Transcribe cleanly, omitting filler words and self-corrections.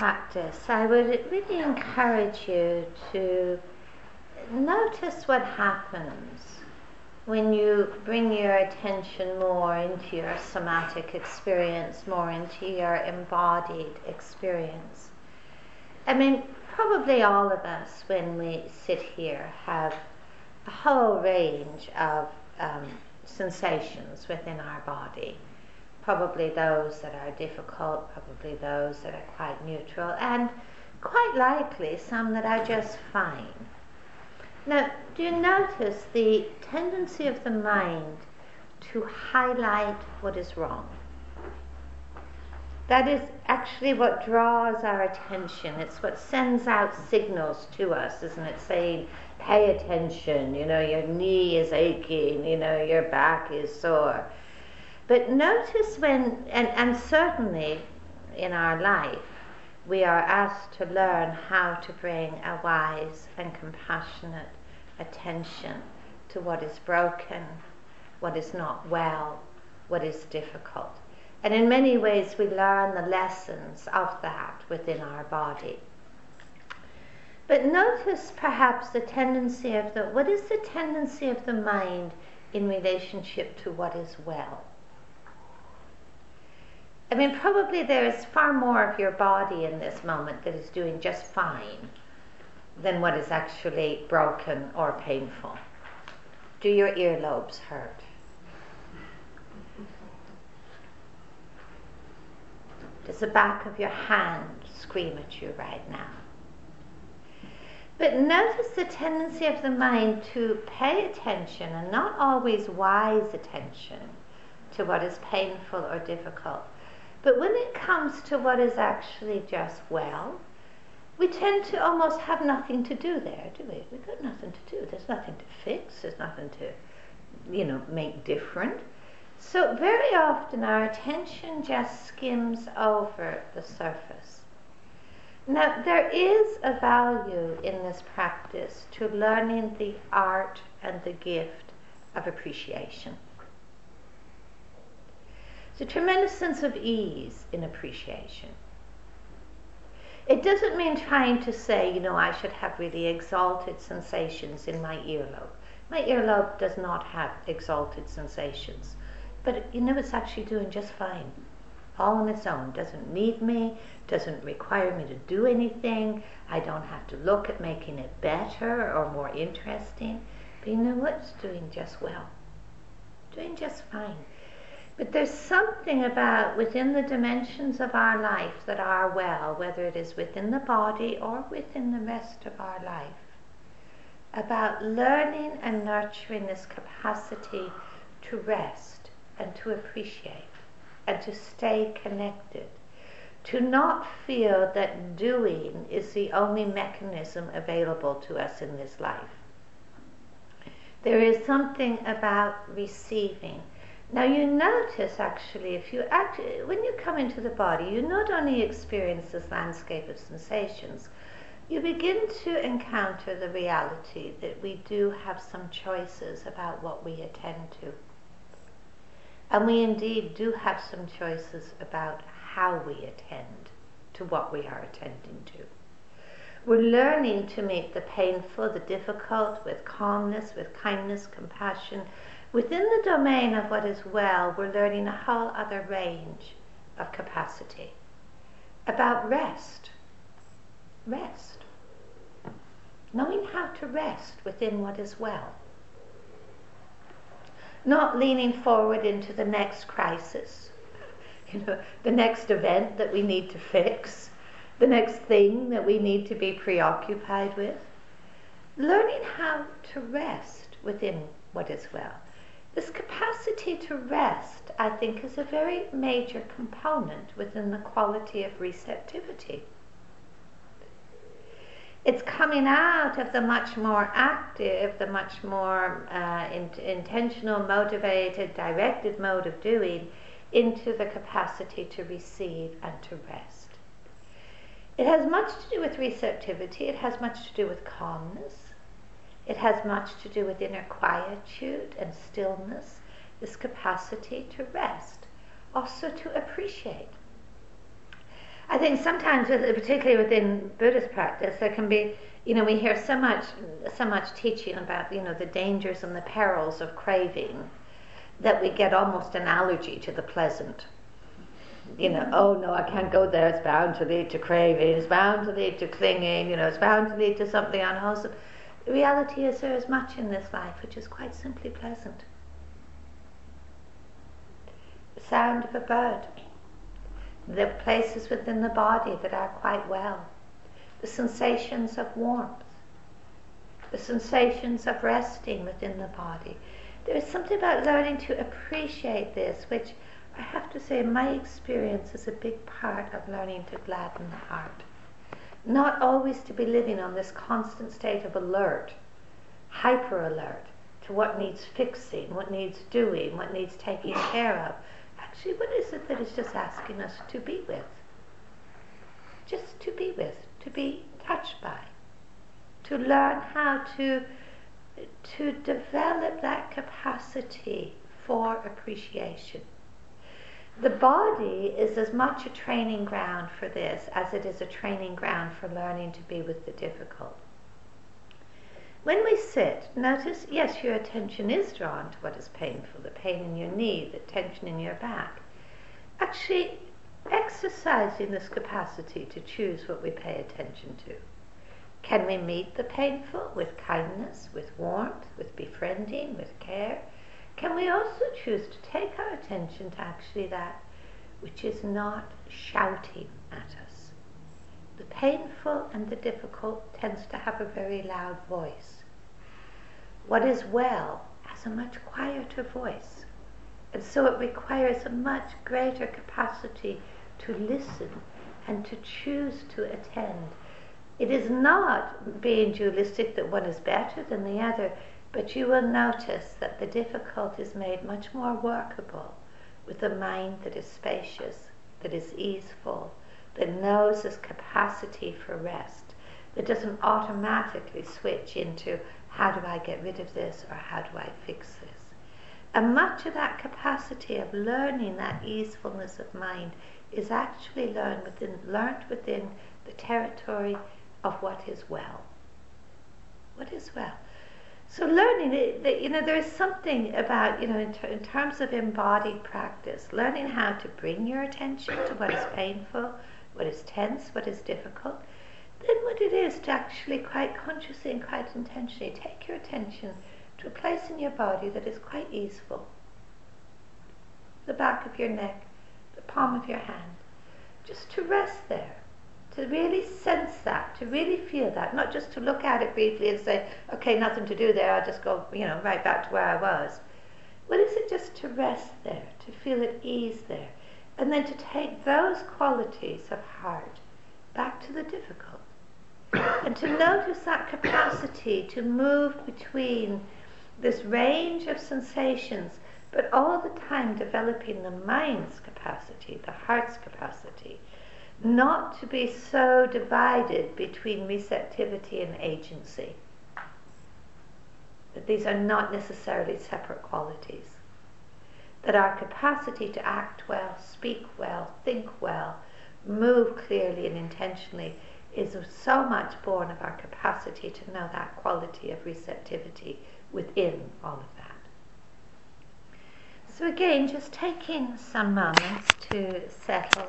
practice, I would really encourage you to notice what happens when you bring your attention more into your somatic experience, more into your embodied experience. I mean, probably all of us, when we sit here, have a whole range of sensations within our body. Probably those that are difficult, probably those that are quite neutral, and quite likely some that are just fine. Now, do you notice the tendency of the mind to highlight what is wrong? That is actually what draws our attention. It's what sends out signals to us, isn't it? Saying, pay attention, your knee is aching, your back is sore. But notice when, and certainly in our life, we are asked to learn how to bring a wise and compassionate attention to what is broken, what is not well, what is difficult. And in many ways we learn the lessons of that within our body. But notice perhaps the tendency of what is the tendency of the mind in relationship to what is well? I mean, probably there is far more of your body in this moment that is doing just fine than what is actually broken or painful. Do your earlobes hurt? Does the back of your hand scream at you right now? But notice the tendency of the mind to pay attention, and not always wise attention, to what is painful or difficult. But when it comes to what is actually just well, we tend to almost have nothing to do there, do we? We've got nothing to do. There's nothing to fix. There's nothing to, make different. So very often our attention just skims over the surface. Now, there is a value in this practice to learning the art and the gift of appreciation. There's a tremendous sense of ease in appreciation. It doesn't mean trying to say, I should have really exalted sensations in my earlobe. My earlobe does not have exalted sensations. But it's actually doing just fine. All on its own. Doesn't need me, doesn't require me to do anything. I don't have to look at making it better or more interesting. But it's doing just well. Doing just fine. But there's something about within the dimensions of our life that are well, whether it is within the body or within the rest of our life, about learning and nurturing this capacity to rest and to appreciate and to stay connected, to not feel that doing is the only mechanism available to us in this life. There is something about receiving. Now you notice actually, when you come into the body, you not only experience this landscape of sensations, you begin to encounter the reality that we do have some choices about what we attend to. And we indeed do have some choices about how we attend to what we are attending to. We're learning to meet the painful, the difficult, with calmness, with kindness, compassion. Within the domain of what is well, we're learning a whole other range of capacity. About rest. Rest. Knowing how to rest within what is well. Not leaning forward into the next crisis, the next event that we need to fix, the next thing that we need to be preoccupied with. Learning how to rest within what is well. This capacity to rest, I think, is a very major component within the quality of receptivity. It's coming out of the much more active, the much more intentional, motivated, directed mode of doing into the capacity to receive and to rest. It has much to do with receptivity. It has much to do with calmness. It has much to do with inner quietude and stillness, this capacity to rest, also to appreciate. I think sometimes, particularly within Buddhist practice, there can be, we hear so much teaching about, the dangers and the perils of craving, that we get almost an allergy to the pleasant. Oh no, I can't go there, it's bound to lead to craving, it's bound to lead to clinging, it's bound to lead to something unwholesome. The reality is there is much in this life which is quite simply pleasant. The sound of a bird, the places within the body that are quite well, the sensations of warmth, the sensations of resting within the body. There is something about learning to appreciate this, which I have to say, in my experience, is a big part of learning to gladden the heart. Not always to be living on this constant state of alert, hyper alert, to what needs fixing, what needs doing, what needs taking care of. Actually, what is it that is just asking us to be with? Just to be with, to be touched by, to learn how to develop that capacity for appreciation. The body is as much a training ground for this as it is a training ground for learning to be with the difficult. When we sit, notice, yes, your attention is drawn to what is painful, the pain in your knee, the tension in your back. Actually, exercising this capacity to choose what we pay attention to. Can we meet the painful with kindness, with warmth, with befriending, with care? Can we also choose to take our attention to actually that which is not shouting at us? The painful and the difficult tends to have a very loud voice. What is well has a much quieter voice. And so it requires a much greater capacity to listen and to choose to attend. It is not being dualistic that one is better than the other, but you will notice that the difficult is made much more workable with a mind that is spacious, that is easeful, that knows its capacity for rest, that doesn't automatically switch into how do I get rid of this or how do I fix this. And much of that capacity of learning that easefulness of mind is actually learned within the territory of what is well. What is well? So learning, there is something about, in terms of embodied practice, learning how to bring your attention to what is painful, what is tense, what is difficult, then what it is to actually quite consciously and quite intentionally take your attention to a place in your body that is quite easeful. The back of your neck, the palm of your hand. Just to rest there. To really sense that, to really feel that, not just to look at it briefly and say, okay, nothing to do there, I'll just go, right back to where I was. What is it just to rest there, to feel at ease there, and then to take those qualities of heart back to the difficult, and to notice that capacity to move between this range of sensations, but all the time developing the mind's capacity, the heart's capacity, not to be so divided between receptivity and agency. That these are not necessarily separate qualities. That our capacity to act well, speak well, think well, move clearly and intentionally is so much born of our capacity to know that quality of receptivity within all of that. So again, just taking some moments to settle